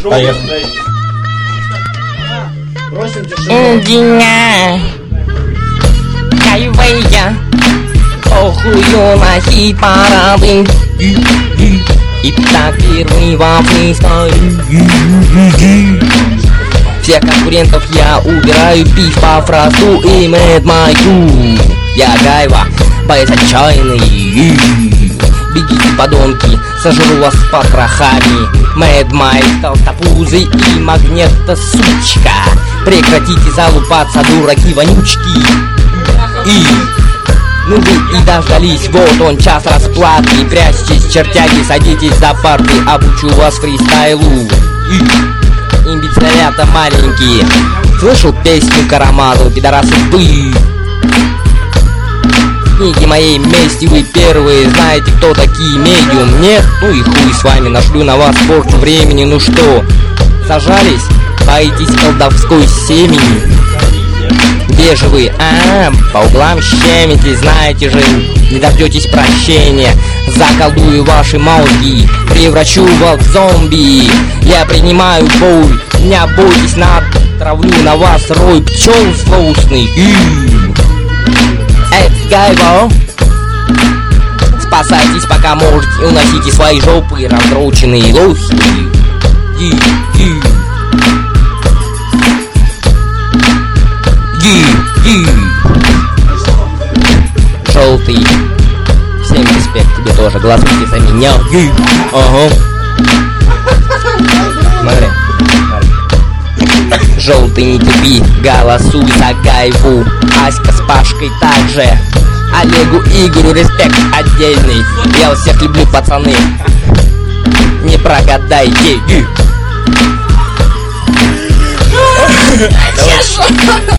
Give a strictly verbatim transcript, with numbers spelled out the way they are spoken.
Поехали. Индия, хайвея, похую на хит-парады. Итак, первый вопрос. Всех конкурентов я убираю, пив по фразу и мэд мою. Я Гайва, боец отчаянный. Бегите, подонки, сожру вас с потрохами. Мэд Май, толстопузы и магнета сучка. Прекратите залупаться, дураки вонючки. И... ну вы и дождались, вот он час расплаты. Прячьтесь, чертяги, садитесь за парты, обучу вас фристайлу. И... имбецилята маленькие, слышал песню Карамазову, пидорасы вы. В книге моей мести вы первые, знаете, кто такие медиум? Нет? Ну и хуй с вами, нашлю на вас порчу времени. Ну что, сажались? Боитесь колдовской семени? Где же вы? А, по углам щемите, знаете же, не дождетесь прощения. Заколдую ваши мозги, превращу вас в зомби. Я принимаю боль, не бойтесь, натравлю на вас рой пчел злостный. Эй, Гайво, спасайтесь пока можете, уносите свои жопы, раздроченные лохи. И, и. Желтый, всем респект, тебе тоже, голосуйте за меня. Ага. Смотри. Желтый, не тупи, голосуй за Гайву. Аська с Пашкой также. Олегу, Игорю респект отдельный. Я вас всех люблю, пацаны. Не прогадайте.